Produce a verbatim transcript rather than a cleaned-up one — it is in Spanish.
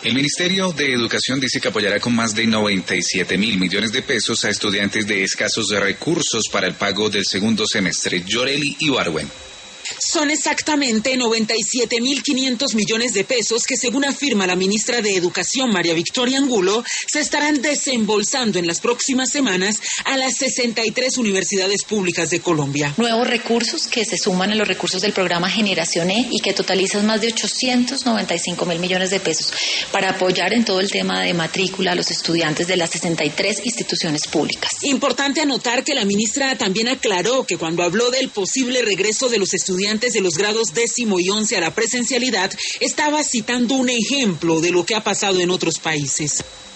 El Ministerio de Educación dice que apoyará con más de noventa y siete mil millones de pesos a estudiantes de escasos recursos para el pago del segundo semestre. Yoreli Ibarwen. Son exactamente noventa y siete mil quinientos millones de pesos que, según afirma la ministra de Educación, María Victoria Angulo, se estarán desembolsando en las próximas semanas a las sesenta y tres universidades públicas de Colombia. Nuevos recursos que se suman a los recursos del programa Generación E y que totalizan más de ochocientos noventa y cinco mil millones de pesos para apoyar en todo el tema de matrícula a los estudiantes de las sesenta y tres instituciones públicas. Importante anotar que la ministra también aclaró que cuando habló del posible regreso de los estudiantes de los grados décimo y once a la presencialidad, estaba citando un ejemplo de lo que ha pasado en otros países.